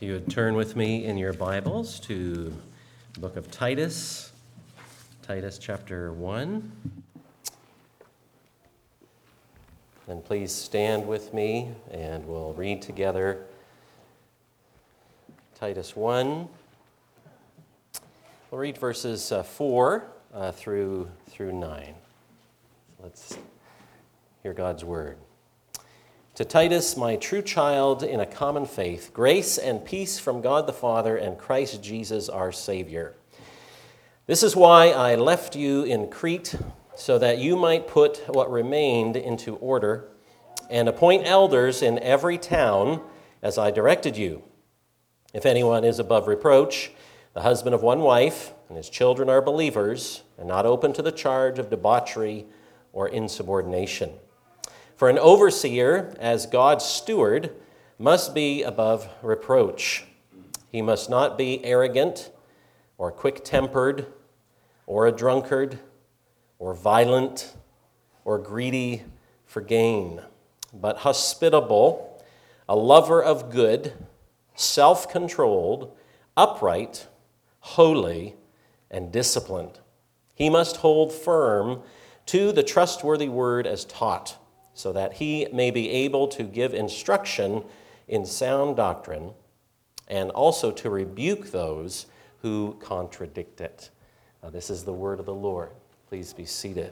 you would turn with me in your Bibles to the book of Titus, Titus chapter 1. And please stand with me and we'll read together Titus 1. We'll read verses 4 through 9. Let's hear God's word. To Titus, my true child in a common faith, grace and peace from God the Father and Christ Jesus our Savior. This is why I left you in Crete, so that you might put what remained into order and appoint elders in every town as I directed you. If anyone is above reproach, the husband of one wife, and his children are believers, and not open to the charge of debauchery or insubordination. For an overseer, as God's steward, must be above reproach. He must not be arrogant or quick-tempered or a drunkard or violent or greedy for gain, but hospitable, a lover of good, self-controlled, upright, holy, and disciplined. He must hold firm to the trustworthy word as taught, so that he may be able to give instruction in sound doctrine and also to rebuke those who contradict it. This is the word of the Lord. Please be seated.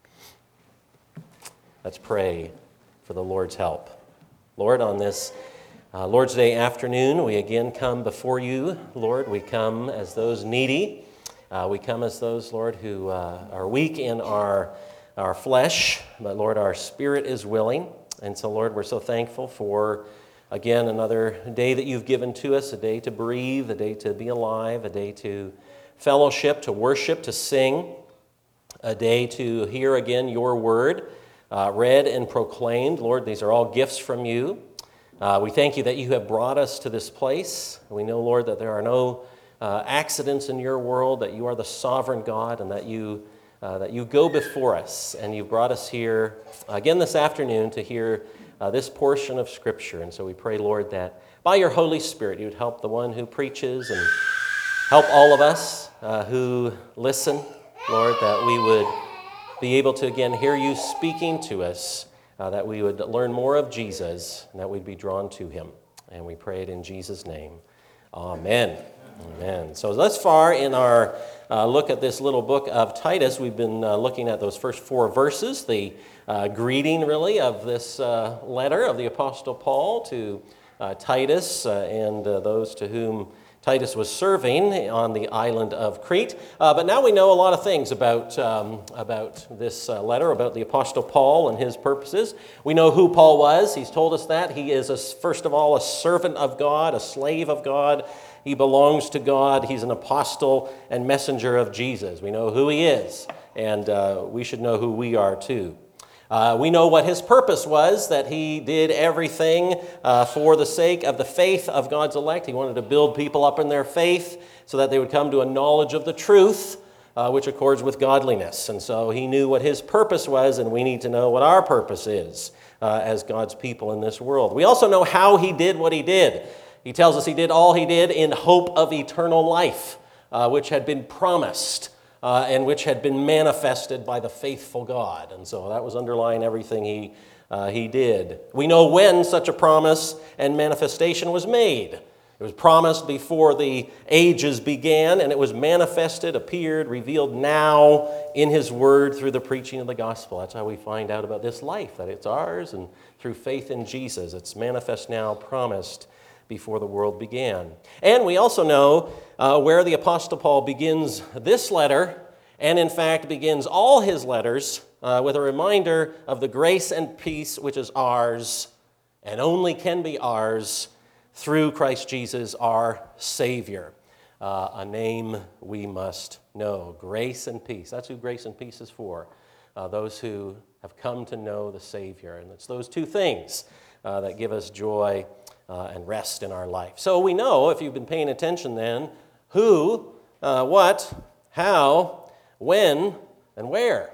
Let's pray for the Lord's help. Lord, on this Lord's Day afternoon, we again come before you. Lord, we come as those needy. We come as those, Lord, who are weak in our flesh, but Lord, our spirit is willing. And so, Lord, we're so thankful for, again, another day that you've given to us, a day to breathe, a day to be alive, a day to fellowship, to worship, to sing, a day to hear again your word read and proclaimed. Lord, these are all gifts from you. We thank you that you have brought us to this place. We know, Lord, that there are no accidents in your world, that you are the sovereign God, and that you go before us, and you've brought us here again this afternoon to hear this portion of Scripture. And so we pray, Lord, that by your Holy Spirit you would help the one who preaches and help all of us who listen, Lord, that we would be able to again hear you speaking to us, that we would learn more of Jesus, and that we'd be drawn to him. And we pray it in Jesus' name. Amen. Amen. So thus far in our look at this little book of Titus, we've been looking at those first 4 verses, the greeting really of this letter of the Apostle Paul to Titus and those to whom Titus was serving on the island of Crete. But now we know a lot of things about this letter, about the Apostle Paul and his purposes. We know who Paul was. He's told us that. He is, first of all, a servant of God, a slave of God. He belongs to God. He's an apostle and messenger of Jesus. We know who he is, and we should know who we are too. We know what his purpose was, that he did everything for the sake of the faith of God's elect. He wanted to build people up in their faith so that they would come to a knowledge of the truth, which accords with godliness. And so he knew what his purpose was, and we need to know what our purpose is as God's people in this world. We also know how he did what he did. He tells us he did all he did in hope of eternal life, which had been promised and which had been manifested by the faithful God. And so that was underlying everything he did. We know when such a promise and manifestation was made. It was promised before the ages began, and it was manifested, appeared, revealed now in his word through the preaching of the gospel. That's how we find out about this life, that it's ours, and through faith in Jesus. It's manifest now, promised before the world began. And we also know where the Apostle Paul begins this letter, and in fact begins all his letters with a reminder of the grace and peace which is ours, and only can be ours through Christ Jesus our Savior, a name we must know. Grace and peace. That's who grace and peace is for, those who have come to know the Savior. And it's those two things that give us joy and rest in our life. So we know, if you've been paying attention then, who, what, how, when, and where.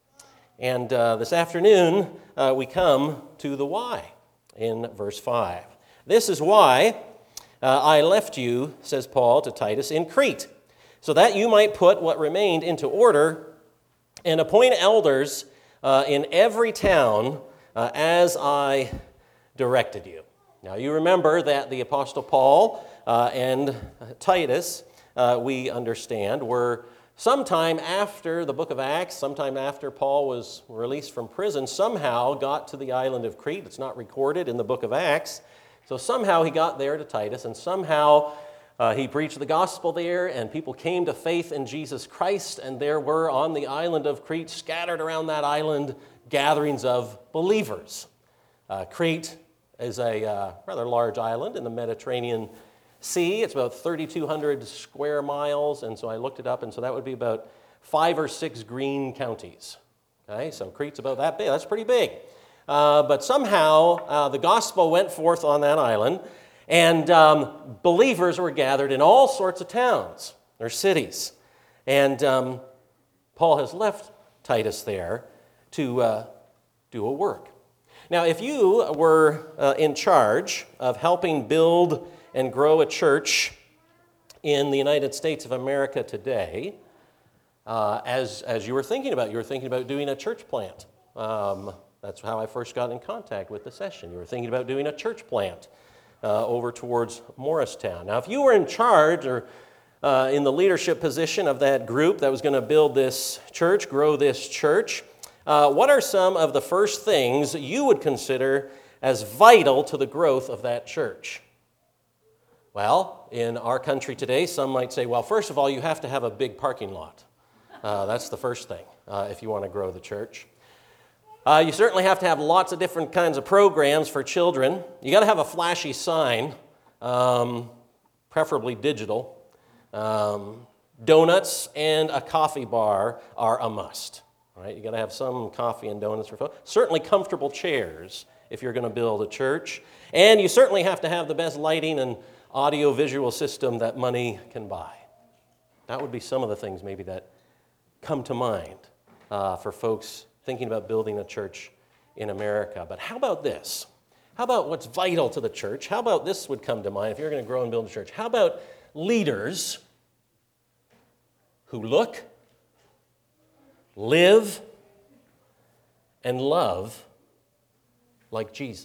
And this afternoon, we come to the why in verse 5. This is why I left you, says Paul to Titus, in Crete, so that you might put what remained into order and appoint elders in every town as I directed you. Now you remember that the Apostle Paul and Titus, we understand, were sometime after the book of Acts, sometime after Paul was released from prison, somehow got to the island of Crete. It's not recorded in the book of Acts. So somehow he got there to Titus, and somehow he preached the gospel there, and people came to faith in Jesus Christ, and there were on the island of Crete, scattered around that island, gatherings of believers. Crete is a rather large island in the Mediterranean Sea. It's about 3,200 square miles, and so I looked it up, and so that would be about 5 or 6 green counties. Okay, so Crete's about that big. That's pretty big. But somehow the gospel went forth on that island, and believers were gathered in all sorts of towns or cities. And Paul has left Titus there to do a work. Now, if you were in charge of helping build and grow a church in the United States of America today, as you were thinking about doing a church plant. That's how I first got in contact with the session. You were thinking about doing a church plant over towards Morristown. Now, if you were in charge or in the leadership position of that group that was going to build this church, grow this church, what are some of the first things you would consider as vital to the growth of that church? Well, in our country today, some might say, well, first of all, you have to have a big parking lot. That's the first thing if you want to grow the church. You certainly have to have lots of different kinds of programs for children. You got to have a flashy sign, preferably digital. Donuts and a coffee bar are a must. Right? You got to have some coffee and donuts for folks. Certainly comfortable chairs if you're going to build a church. And you certainly have to have the best lighting and audio-visual system that money can buy. That would be some of the things maybe that come to mind for folks thinking about building a church in America. But how about this? How about what's vital to the church? How about this would come to mind if you're going to grow and build a church? How about leaders who look, live, and love like Jesus,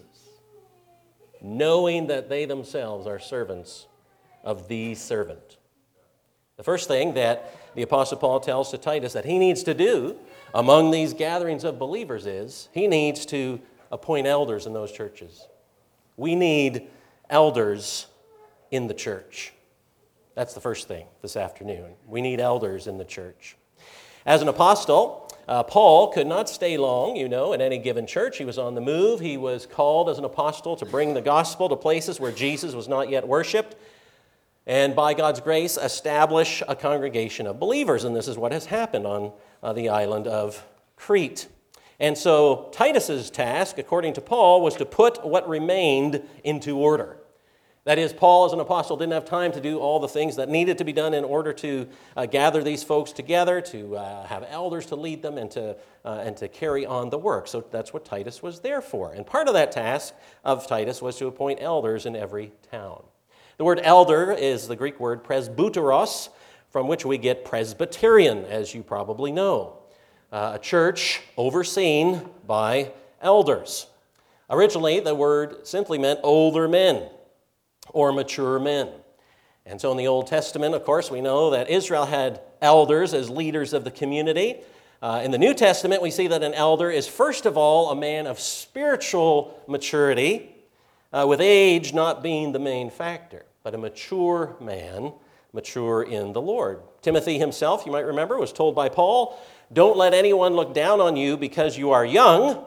knowing that they themselves are servants of the servant? The first thing that the Apostle Paul tells to Titus that he needs to do among these gatherings of believers is he needs to appoint elders in those churches. We need elders in the church. That's the first thing this afternoon. We need elders in the church. As an apostle, Paul could not stay long, in any given church. He was on the move. He was called as an apostle to bring the gospel to places where Jesus was not yet worshipped, and by God's grace, establish a congregation of believers. And this is what has happened on the island of Crete. And so Titus's task, according to Paul, was to put what remained into order. That is, Paul as an apostle didn't have time to do all the things that needed to be done in order to gather these folks together, to have elders to lead them, and to carry on the work. So that's what Titus was there for. And part of that task of Titus was to appoint elders in every town. The word elder is the Greek word presbyteros, from which we get Presbyterian, as you probably know. A church overseen by elders. Originally, the word simply meant older men or mature men. And so in the Old Testament, of course, we know that Israel had elders as leaders of the community. In the New Testament, we see that an elder is, first of all, a man of spiritual maturity, with age not being the main factor, but a mature man, mature in the Lord. Timothy himself, you might remember, was told by Paul, "Don't let anyone look down on you because you are young,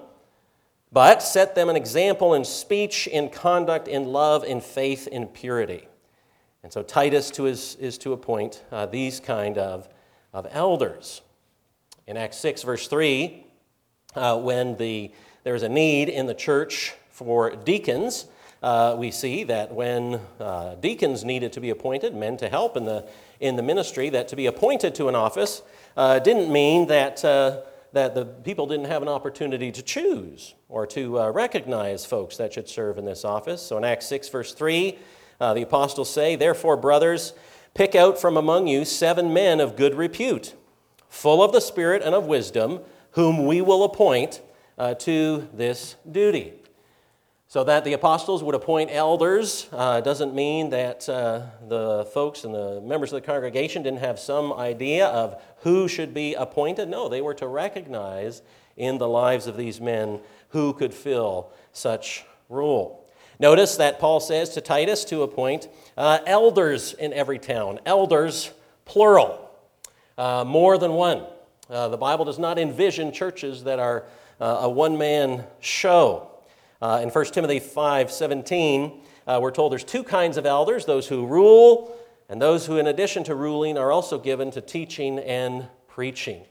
but set them an example in speech, in conduct, in love, in faith, in purity." And so Titus is to appoint these kind of elders. In Acts 6, verse 3, when there is a need in the church for deacons, we see that when deacons needed to be appointed, men to help in the ministry, that to be appointed to an office didn't mean that the people didn't have an opportunity to choose or to recognize folks that should serve in this office. So in Acts 6, verse 3, The apostles say, "Therefore, brothers, pick out from among you 7 men of good repute, full of the Spirit and of wisdom, whom we will appoint to this duty." So that the apostles would appoint elders doesn't mean that the folks and the members of the congregation didn't have some idea of who should be appointed. No, they were to recognize in the lives of these men who could fill such role. Notice that Paul says to Titus to appoint elders in every town. Elders, plural, more than one. The Bible does not envision churches that are a one-man show. In 1 Timothy 5:17, we're told there's 2 kinds of elders, those who rule and those who, in addition to ruling, are also given to teaching and preaching.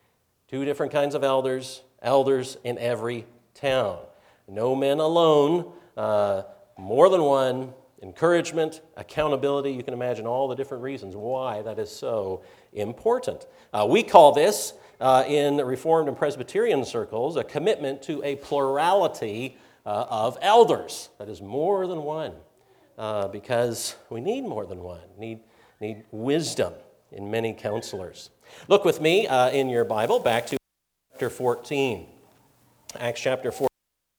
2 different kinds of elders, elders in every town. No men alone, more than one, encouragement, accountability. You can imagine all the different reasons why that is so important. We call this, in Reformed and Presbyterian circles, a commitment to a plurality of elders. That is more than one, because we need more than one. Need wisdom in many counselors. Look with me in your Bible back to chapter 14. Acts chapter 14,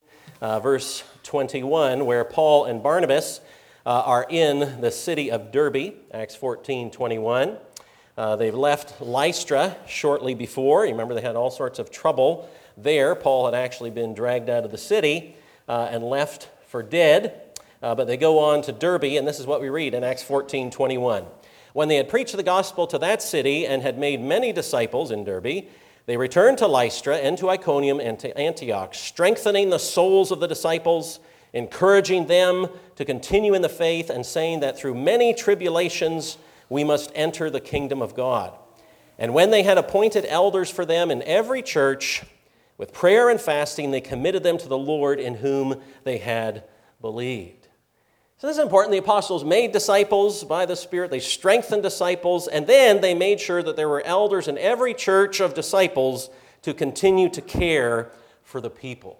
verse 21, where Paul and Barnabas are in the city of Derbe. Acts 14:21. They've left Lystra shortly before. You remember they had all sorts of trouble there. Paul had actually been dragged out of the city and left for dead. But they go on to Derbe, and this is what we read in Acts 14:21. When they had preached the gospel to that city and had made many disciples in Derbe, they returned to Lystra and to Iconium and to Antioch, strengthening the souls of the disciples, encouraging them to continue in the faith, and saying that through many tribulations we must enter the kingdom of God. And when they had appointed elders for them in every church, with prayer and fasting, they committed them to the Lord in whom they had believed. So this is important. The apostles made disciples by the Spirit. They strengthened disciples, and then they made sure that there were elders in every church of disciples to continue to care for the people.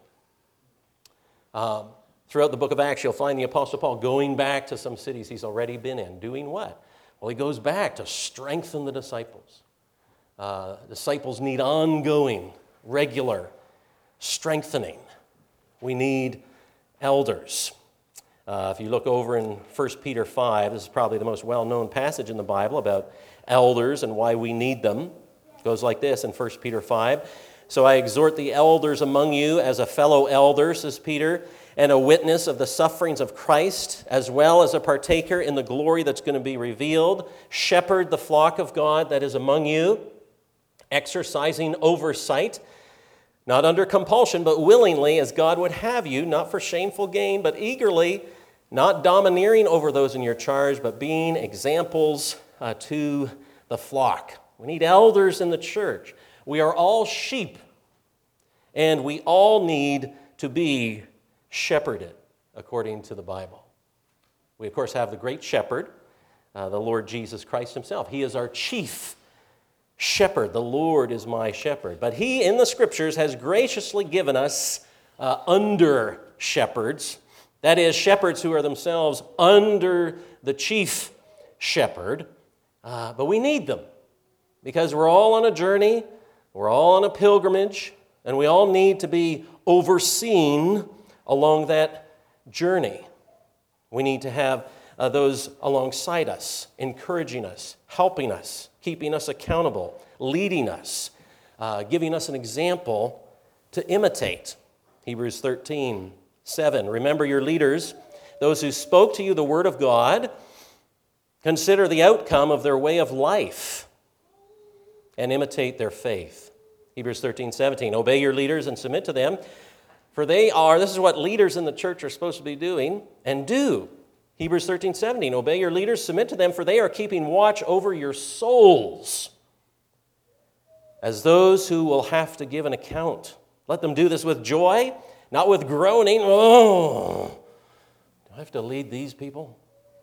Throughout the book of Acts, you'll find the Apostle Paul going back to some cities he's already been in. Doing what? Well, he goes back to strengthen the disciples. Disciples need ongoing, regular strengthening. We need elders. If you look over in 1 Peter 5, this is probably the most well-known passage in the Bible about elders and why we need them. It goes like this in 1 Peter 5. "So I exhort the elders among you as a fellow elder," says Peter, "and a witness of the sufferings of Christ, as well as a partaker in the glory that's going to be revealed. Shepherd the flock of God that is among you, exercising oversight, not under compulsion, but willingly, as God would have you, not for shameful gain, but eagerly, not domineering over those in your charge, but being examples to the flock." We need elders in the church. We are all sheep, and we all need to be shepherded according to the Bible. We, of course, have the great shepherd, the Lord Jesus Christ himself. He is our chief shepherd. The Lord is my shepherd. But he, in the Scriptures, has graciously given us under shepherds. That is, shepherds who are themselves under the chief shepherd. But we need them because we're all on a journey, we're all on a pilgrimage, and we all need to be overseen along that journey. We need to have those alongside us, encouraging us, helping us, keeping us accountable, leading us, giving us an example to imitate. Hebrews 13:7. "Remember your leaders, those who spoke to you the word of God. Consider the outcome of their way of life and imitate their faith." Hebrews 13:17. "Obey your leaders and submit to them, for they are," this is what leaders in the church are supposed to be doing and do. Hebrews 13:17. "Obey your leaders, submit to them, for they are keeping watch over your souls as those who will have to give an account. Let them do this with joy, not with groaning." Oh, do I have to lead these people?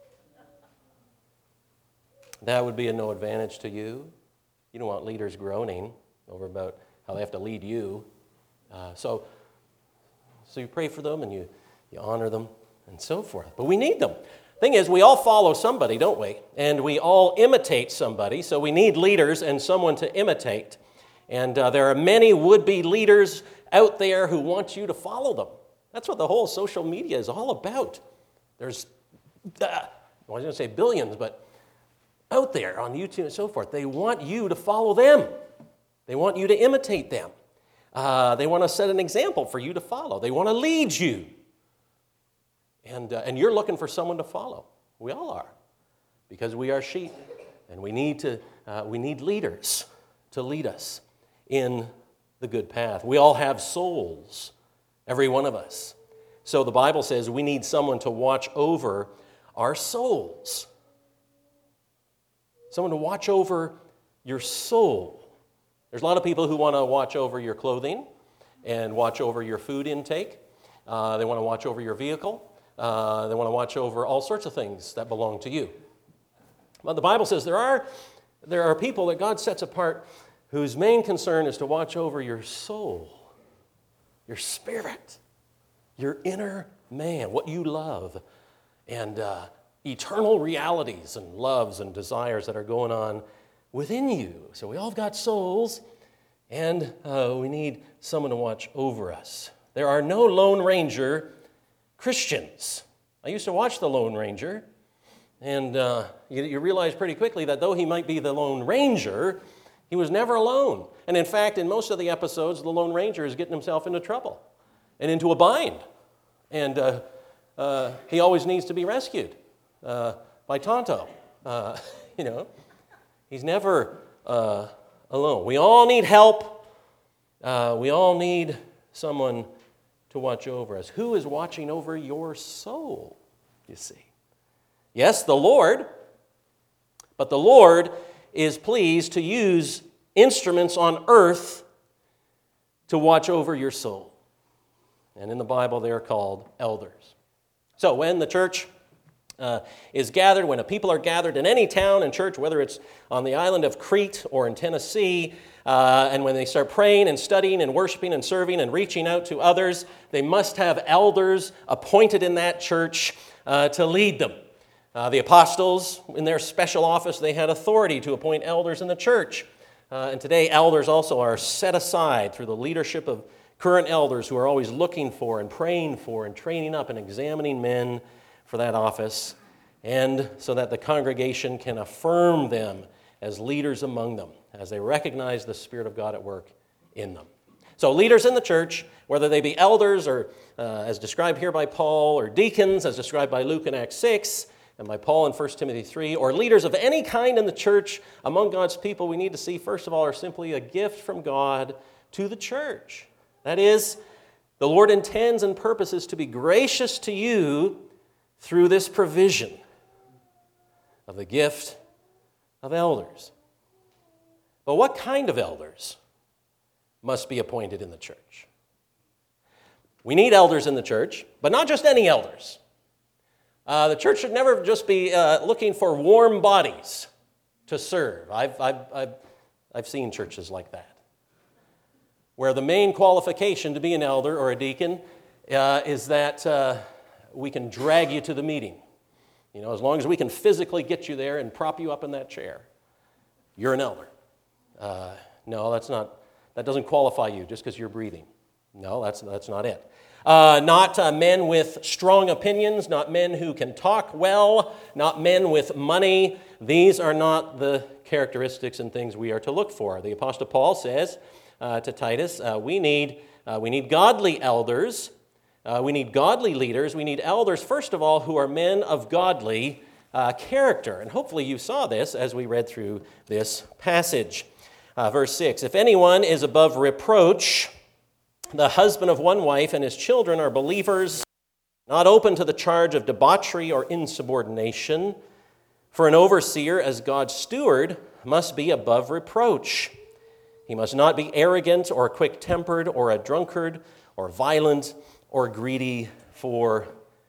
That would be of no advantage to you. You don't want leaders groaning over about how they have to lead you. So you pray for them and you honor them and so forth. But we need them. Thing is, we all follow somebody, don't we? And we all imitate somebody, so we need leaders and someone to imitate. And there are many would-be leaders out there who want you to follow them. That's what the whole social media is all about. There's, I was going to say billions, but out there on YouTube and so forth, they want you to follow them. They want you to imitate them. They want to set an example for you to follow. They want to lead you. And you're looking for someone to follow. We all are, because we are sheep, and we need leaders to lead us in the good path. We all have souls, every one of us. So the Bible says we need someone to watch over our souls. Someone to watch over your soul. There's a lot of people who want to watch over your clothing and watch over your food intake. They want to watch over your vehicle. They want to watch over all sorts of things that belong to you. But the Bible says there are people that God sets apart whose main concern is to watch over your soul, your spirit, your inner man, what you love, and eternal realities and loves and desires that are going on within you. So we all have got souls, and we need someone to watch over us. There are no Lone Ranger Christians. I used to watch The Lone Ranger, and you realize pretty quickly that though he might be the Lone Ranger, he was never alone. And in fact, in most of the episodes, the Lone Ranger is getting himself into trouble and into a bind. And he always needs to be rescued by Tonto. He's never alone. We all need help. We all need someone to watch over us. Who is watching over your soul, you see? Yes, the Lord, but the Lord is pleased to use instruments on earth to watch over your soul. And in the Bible, they are called elders. So when the church is gathered, when a people are gathered in any town and church, whether it's on the island of Crete or in Tennessee, and when they start praying and studying and worshiping and serving and reaching out to others, they must have elders appointed in that church to lead them. The apostles, in their special office, they had authority to appoint elders in the church. And today, elders also are set aside through the leadership of current elders who are always looking for and praying for and training up and examining men for that office, and so that the congregation can affirm them as leaders among them, as they recognize the Spirit of God at work in them. So leaders in the church, whether they be elders or, as described here by Paul, or deacons, as described by Luke in Acts 6, and by Paul in 1 Timothy 3, or leaders of any kind in the church among God's people, we need to see, first of all, are simply a gift from God to the church. That is, the Lord intends and purposes to be gracious to you through this provision of the gift of elders. But what kind of elders must be appointed in the church? We need elders in the church, but not just any elders. The church should never just be looking for warm bodies to serve. I've seen churches like that, where the main qualification to be an elder or a deacon is that we can drag you to the meeting. As long as we can physically get you there and prop you up in that chair, you're an elder. No, that doesn't qualify you just because you're breathing. No, that's not it. Not men with strong opinions, not men who can talk well, not men with money. These are not the characteristics and things we are to look for. The Apostle Paul says to Titus, we need godly elders. We need godly leaders. We need elders, first of all, who are men of godly character. And hopefully you saw this as we read through this passage. Verse 6, if anyone is above reproach, the husband of one wife and his children are believers, not open to the charge of debauchery or insubordination. For an overseer, as God's steward, must be above reproach. He must not be arrogant or quick-tempered or a drunkard or violent or greedy for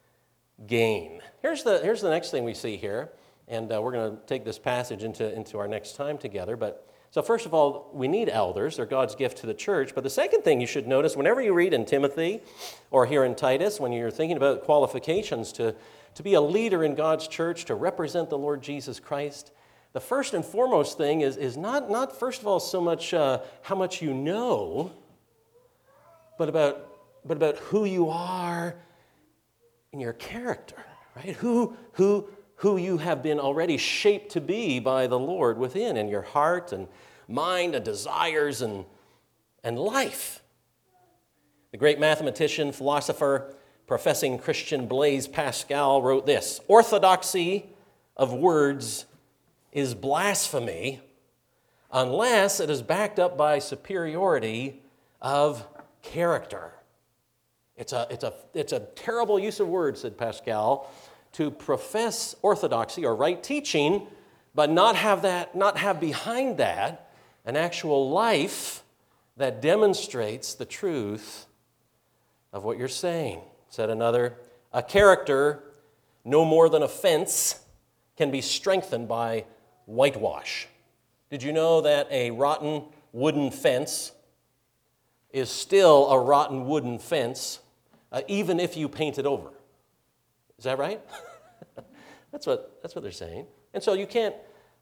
gain. Here's the next thing we see here, and we're going to take this passage into our next time together, but So first of all, we need elders. They're God's gift to the church. But the second thing you should notice, whenever you read in Timothy or here in Titus, when you're thinking about qualifications to be a leader in God's church, to represent the Lord Jesus Christ, the first and foremost thing is not first of all so much how much you know, but about who you are in your character, right? Who you have been already shaped to be by the Lord within, in your heart and mind and desires and life. The great mathematician, philosopher, professing Christian Blaise Pascal wrote this: "Orthodoxy of words is blasphemy unless it is backed up by superiority of character." It's a terrible use of words, said Pascal, to profess orthodoxy or right teaching, but not have behind that an actual life that demonstrates the truth of what you're saying. Said another, "A character no more than a fence can be strengthened by whitewash." Did you know that a rotten wooden fence is still a rotten wooden fence, even if you paint it over? Is that right? That's what they're saying. And so you can't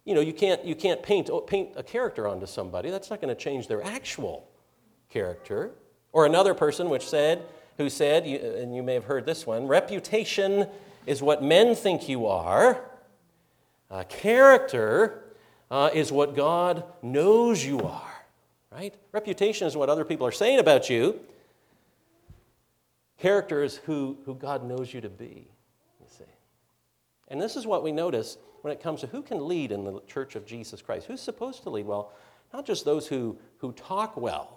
paint a character onto somebody. That's not going to change their actual character. Or another person who said, and you may have heard this one, "Reputation is what men think you are. Character is what God knows you are." Right? Reputation is what other people are saying about you. Character is who God knows you to be, you see. And this is what we notice when it comes to who can lead in the Church of Jesus Christ. Who's supposed to lead? Well, not just those who talk well,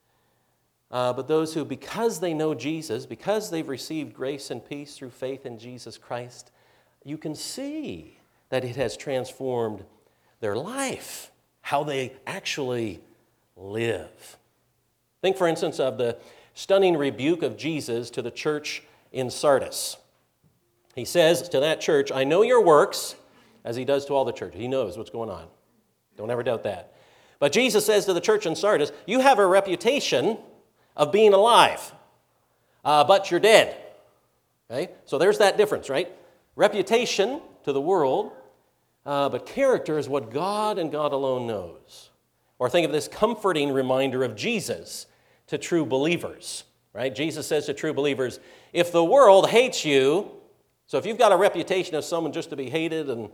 but those who, because they know Jesus, because they've received grace and peace through faith in Jesus Christ, you can see that it has transformed their life, how they actually live. Think, for instance, of the stunning rebuke of Jesus to the church in Sardis. He says to that church, "I know your works," as he does to all the churches. He knows what's going on. Don't ever doubt that. But Jesus says to the church in Sardis, "You have a reputation of being alive, but you're dead." Okay? So there's that difference, right? Reputation to the world, but character is what God and God alone knows. Or think of this comforting reminder of Jesus to true believers, right? Jesus says to true believers, "If the world hates you," so if you've got a reputation of someone just to be hated, and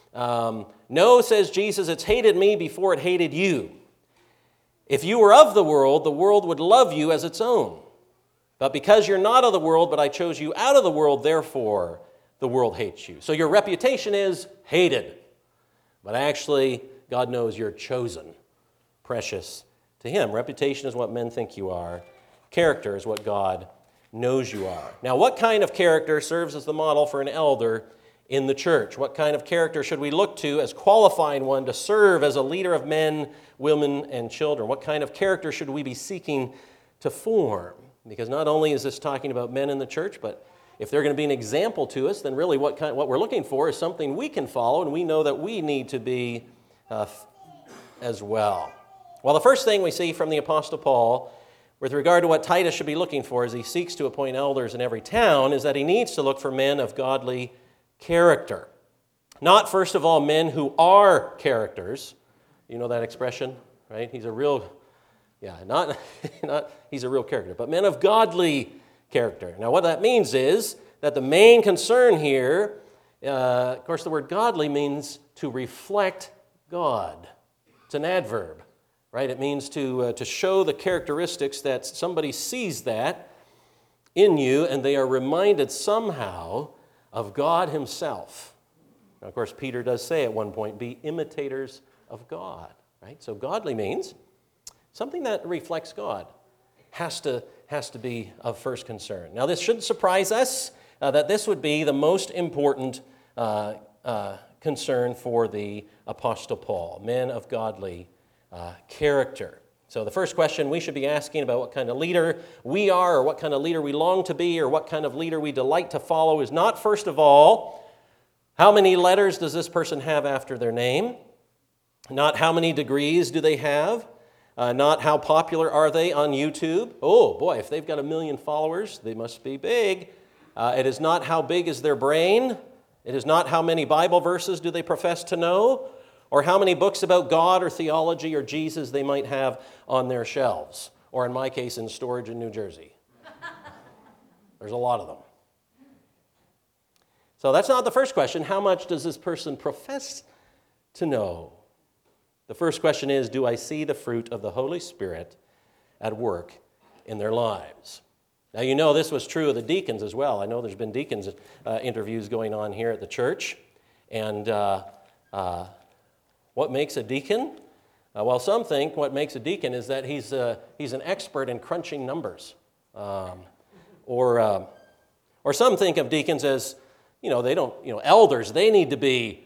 "no," says Jesus, "it's hated me before it hated you. If you were of the world would love you as its own. But because you're not of the world, but I chose you out of the world, therefore the world hates you." So your reputation is hated. But actually, God knows you're chosen, precious to Him. Reputation is what men think you are. Character is what God knows you are. Now, what kind of character serves as the model for an elder in the church? What kind of character should we look to as qualifying one to serve as a leader of men, women, and children? What kind of character should we be seeking to form? Because not only is this talking about men in the church, but if they're going to be an example to us, then really what we're looking for is something we can follow, and we know that we need to be as well. Well, the first thing we see from the Apostle Paul with regard to what Titus should be looking for as he seeks to appoint elders in every town is that he needs to look for men of godly character. Not, first of all, men who are characters. You know that expression, right? He's a real character, but men of godly character. Now, what that means is that the main concern here, of course, the word godly means to reflect God. It's an adverb, right? It means to show the characteristics that somebody sees that in you, and they are reminded somehow of God Himself. Now, of course, Peter does say at one point, "Be imitators of God," right? So godly means something that reflects God. Has to be of first concern. Now, this shouldn't surprise us that this would be the most important concern for the Apostle Paul, men of godly character. So the first question we should be asking about what kind of leader we are, or what kind of leader we long to be, or what kind of leader we delight to follow is not, first of all, how many letters does this person have after their name? Not how many degrees do they have, not how popular are they on YouTube. Oh boy, if they've got 1 million followers, they must be big. It is not how big is their brain. It is not how many Bible verses do they profess to know, or how many books about God or theology or Jesus they might have on their shelves, or in my case, in storage in New Jersey. There's a lot of them. So that's not the first question. How much does this person profess to know? The first question is, do I see the fruit of the Holy Spirit at work in their lives? Now, you know this was true of the deacons as well. I know there's been deacons interviews going on here at the church. And what makes a deacon? Well, some think what makes a deacon is that he's an expert in crunching numbers. Or some think of deacons as, they don't, elders, they need to be,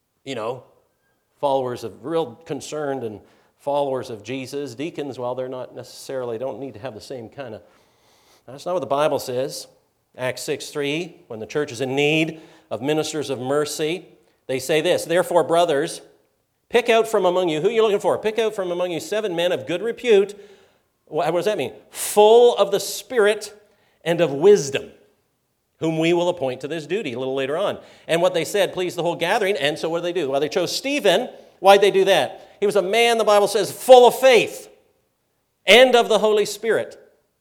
followers of, real concerned and followers of Jesus. Deacons, well, they're not necessarily, don't need to have the same kind of, that's not what the Bible says. Acts 6:3, when the church is in need of ministers of mercy, they say this, therefore, brothers, pick out from among you, who are you looking for? Pick out from among you 7 men of good repute. What does that mean? Full of the Spirit and of wisdom, whom we will appoint to this duty a little later on. And what they said pleased the whole gathering, and so what did they do? Well, they chose Stephen. Why'd they do that? He was a man, the Bible says, full of faith and of the Holy Spirit.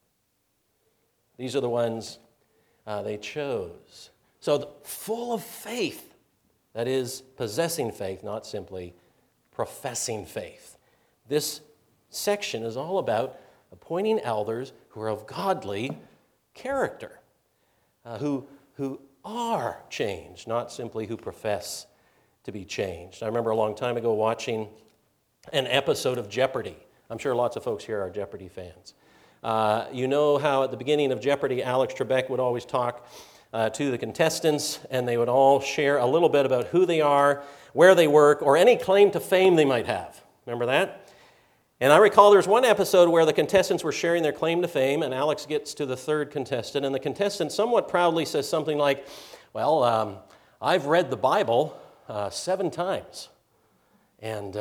These are the ones they chose. So full of faith, that is possessing faith, not simply professing faith. This section is all about appointing elders who are of godly character, who are changed, not simply who profess to be changed. I remember a long time ago watching an episode of Jeopardy! I'm sure lots of folks here are Jeopardy! Fans. You know how at the beginning of Jeopardy! Alex Trebek would always talk to the contestants, and they would all share a little bit about who they are, where they work, or any claim to fame they might have. Remember that? And I recall there was one episode where the contestants were sharing their claim to fame, and Alex gets to the third contestant, and the contestant somewhat proudly says something like, well, I've read the Bible 7 times. And,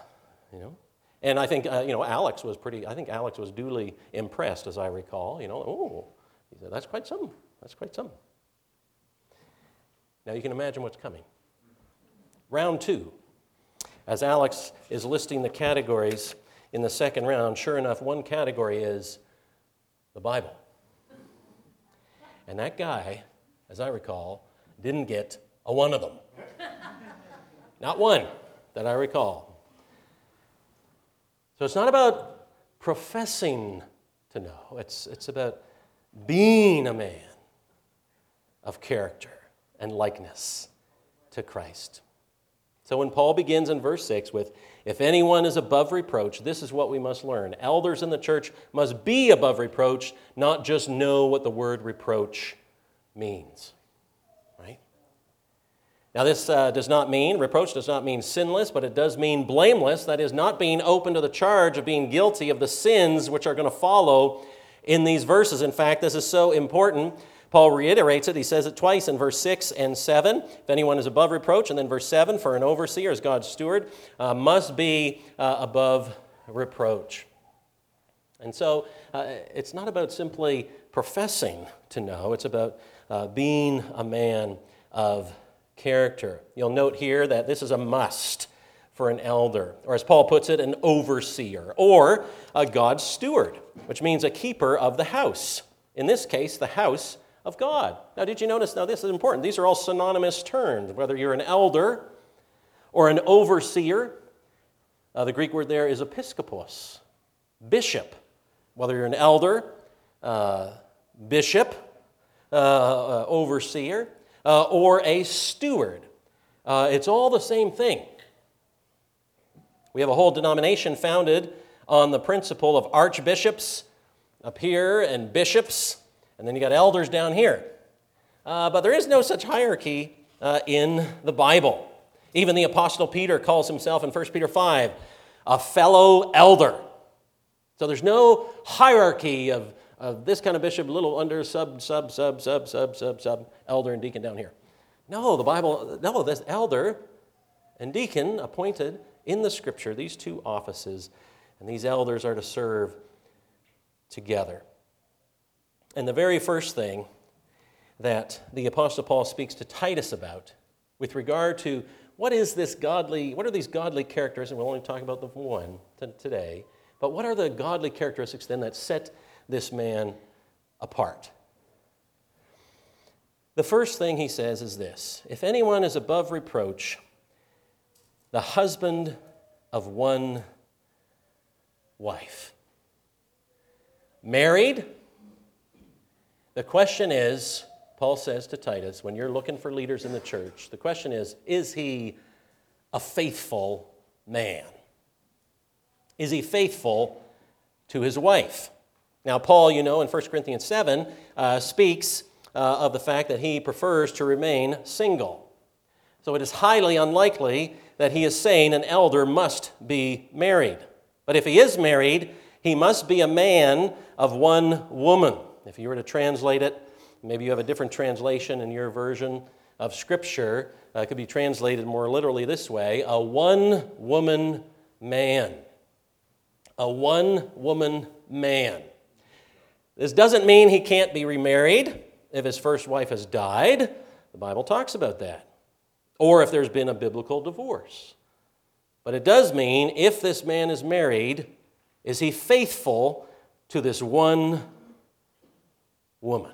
and I think, Alex was Alex was duly impressed, as I recall. He said, that's quite something. That's quite something. Now you can imagine what's coming. Round 2. As Alex is listing the categories in the second round, sure enough, one category is the Bible. And that guy, as I recall, didn't get a one of them. Not one that I recall. So it's not about professing to know. It's about being a man of character and likeness to Christ. So when Paul begins in verse 6 with, if anyone is above reproach, this is what we must learn. Elders in the church must be above reproach, not just know what the word reproach means. Right? Now this reproach does not mean sinless, but it does mean blameless. That is, not being open to the charge of being guilty of the sins which are going to follow in these verses. In fact, this is so important. Paul reiterates it. He says it twice in verse 6 and 7. If anyone is above reproach, and then verse 7, for an overseer as God's steward, must be above reproach. And so it's not about simply professing to know. It's about being a man of character. You'll note here that this is a must for an elder, or as Paul puts it, an overseer, or a God's steward, which means a keeper of the house. In this case, the house of God. Now, did you notice? Now, this is important. These are all synonymous terms, whether you're an elder or an overseer. The Greek word there is episkopos, bishop. Whether you're an elder, bishop, overseer, or a steward. It's all the same thing. We have a whole denomination founded on the principle of archbishops up here and bishops, and then you got elders down here. But there is no such hierarchy in the Bible. Even the Apostle Peter calls himself in 1 Peter 5 a fellow elder. So there's no hierarchy of this kind of bishop, little under, sub, elder and deacon down here. No, the Bible, this elder and deacon appointed in the Scripture, these two offices, and these elders are to serve together. And the very first thing that the Apostle Paul speaks to Titus about with regard to what are these godly characteristics, and we'll only talk about the one today, but what are the godly characteristics then that set this man apart? The first thing he says is this: if anyone is above reproach, the husband of one wife. Married, the question is, Paul says to Titus, when you're looking for leaders in the church, the question is he a faithful man? Is he faithful to his wife? Now, Paul, in 1 Corinthians 7, speaks of the fact that he prefers to remain single. So it is highly unlikely that he is saying an elder must be married. But if he is married, he must be a man of one woman. If you were to translate it, maybe you have a different translation in your version of Scripture. It could be translated more literally this way: a one-woman man. A one-woman man. This doesn't mean he can't be remarried if his first wife has died. The Bible talks about that. Or if there's been a biblical divorce. But it does mean if this man is married, is he faithful to this one woman?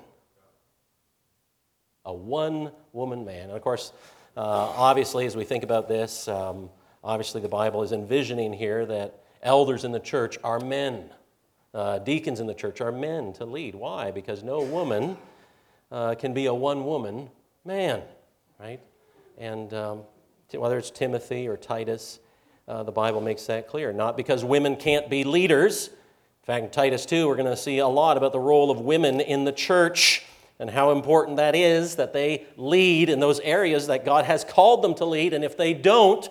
A one-woman man. And of course, obviously, as we think about this, obviously the Bible is envisioning here that elders in the church are men. Deacons in the church are men to lead. Why? Because no woman can be a one-woman man, right? And whether it's Timothy or Titus, the Bible makes that clear. Not because women can't be leaders. In fact, in Titus 2, we're going to see a lot about the role of women in the church and how important that is, that they lead in those areas that God has called them to lead. And if they don't,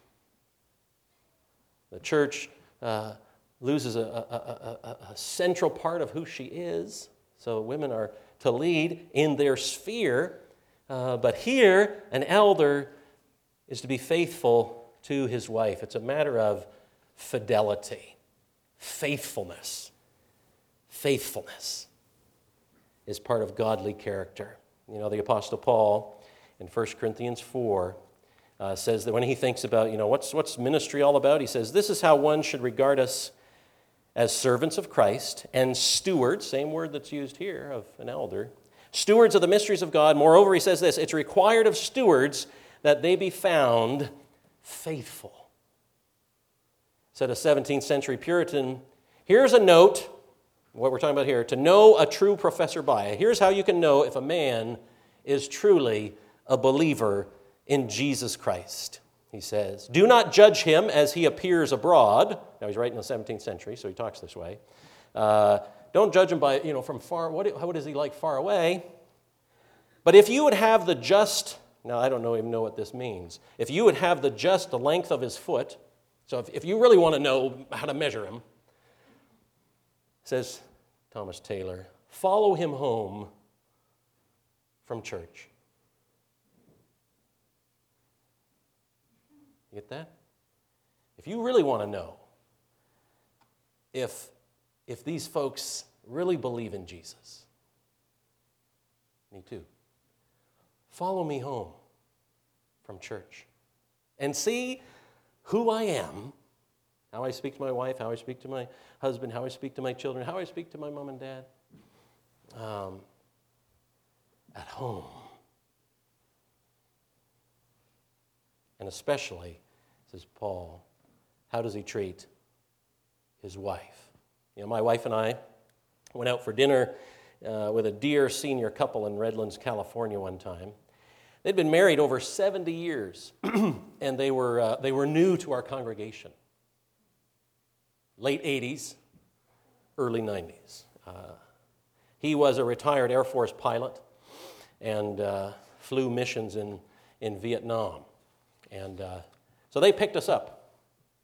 the church loses a central part of who she is. So women are to lead in their sphere. But here, an elder is to be faithful to his wife. It's a matter of fidelity, faithfulness. Faithfulness is part of godly character. The Apostle Paul in 1 Corinthians 4 says that when he thinks about, what's ministry all about, he says, this is how one should regard us as servants of Christ and stewards, same word that's used here of an elder, stewards of the mysteries of God. Moreover, he says this: it's required of stewards that they be found faithful. Said a 17th century Puritan, here's a note, what we're talking about here, to know a true professor by. Here's how you can know if a man is truly a believer in Jesus Christ. He says, do not judge him as he appears abroad. Now he's writing in the 17th century, so he talks this way. Don't judge him by, from far, what is he like far away? But if you would have the just, now I don't even know what this means. If you would have the just length of his foot, so if you really want to know how to measure him, says Thomas Taylor, follow him home from church. You get that? If you really want to know if these folks really believe in Jesus, me too, follow me home from church and see who I am, how I speak to my wife, how I speak to my husband, how I speak to my children, how I speak to my mom and dad at home. And especially, says Paul, how does he treat his wife? My wife and I went out for dinner with a dear senior couple in Redlands, California one time. They'd been married over 70 years, and they were new to our congregation. Late 80s, early 90s. He was a retired Air Force pilot and flew missions in Vietnam. And so they picked us up.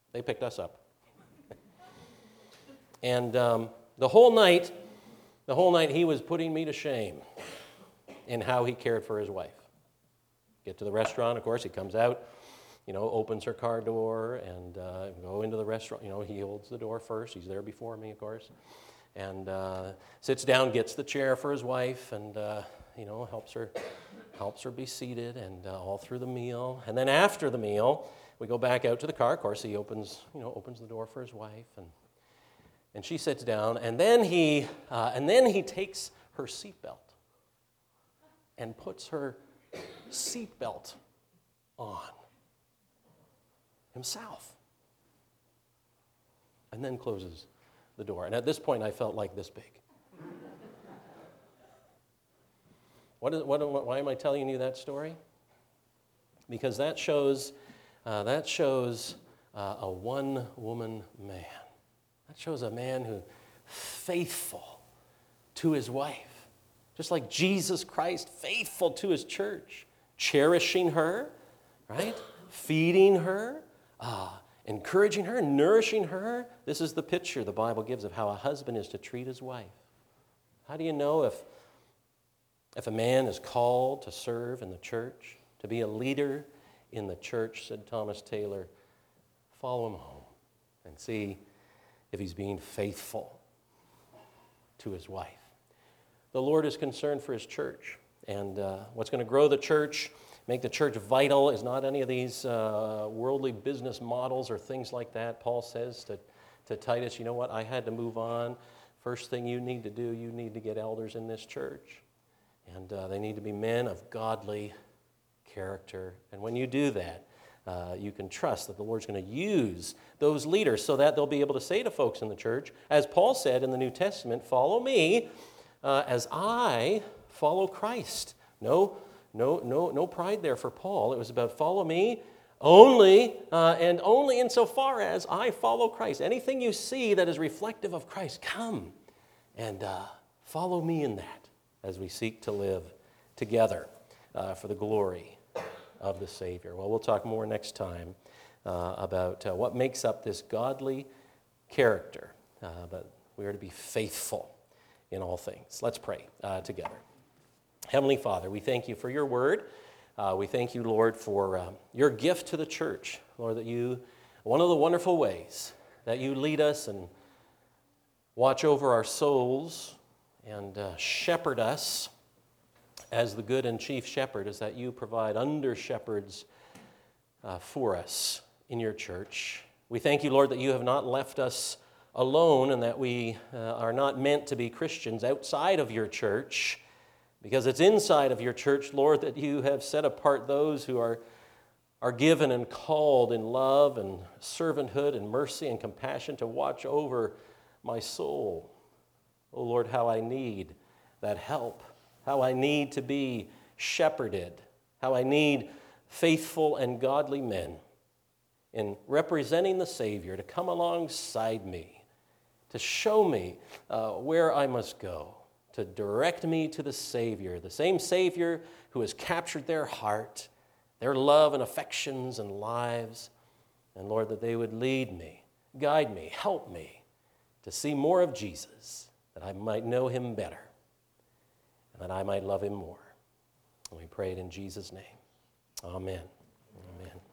And the whole night he was putting me to shame in how he cared for his wife. Get to the restaurant, of course, he comes out. opens her car door and go into the restaurant. He holds the door first. He's there before me, of course. And sits down, gets the chair for his wife, and helps her be seated, and all through the meal. And then after the meal, we go back out to the car. Of course, he opens the door for his wife, and she sits down. And then he takes her seatbelt and puts her seatbelt on himself, and then closes the door. And at this point, I felt like this big. Why am I telling you that story? Because that shows a one-woman man. That shows a man who's faithful to his wife, just like Jesus Christ, faithful to his church, cherishing her, right? Feeding her, encouraging her, nourishing her. This is the picture the Bible gives of how a husband is to treat his wife. How do you know if a man is called to serve in the church, to be a leader in the church? Said Thomas Taylor, follow him home and see if he's being faithful to his wife. The Lord is concerned for his church, and what's going to grow the church, make the church vital, is not any of these worldly business models or things like that. Paul says to Titus, you know what, I had to move on. First thing you need to do, you need to get elders in this church. And they need to be men of godly character. And when you do that, you can trust that the Lord's going to use those leaders so that they'll be able to say to folks in the church, as Paul said in the New Testament, follow me as I follow Christ. No pride there for Paul. It was about follow me only and only insofar as I follow Christ. Anything you see that is reflective of Christ, come and follow me in that as we seek to live together for the glory of the Savior. Well, we'll talk more next time about what makes up this godly character, but we are to be faithful in all things. Let's pray together. Heavenly Father, we thank you for your word. We thank you, Lord, for your gift to the church. Lord, that one of the wonderful ways that you lead us and watch over our souls and shepherd us as the good and chief shepherd is that you provide under-shepherds for us in your church. We thank you, Lord, that you have not left us alone and that we are not meant to be Christians outside of your church, because it's inside of your church, Lord, that you have set apart those who are given and called in love and servanthood and mercy and compassion to watch over my soul. Oh, Lord, how I need that help, how I need to be shepherded, how I need faithful and godly men in representing the Savior to come alongside me, to show me where I must go, to direct me to the Savior, the same Savior who has captured their heart, their love and affections and lives. And Lord, that they would lead me, guide me, help me to see more of Jesus, that I might know him better, and that I might love him more. And we pray it in Jesus' name. Amen.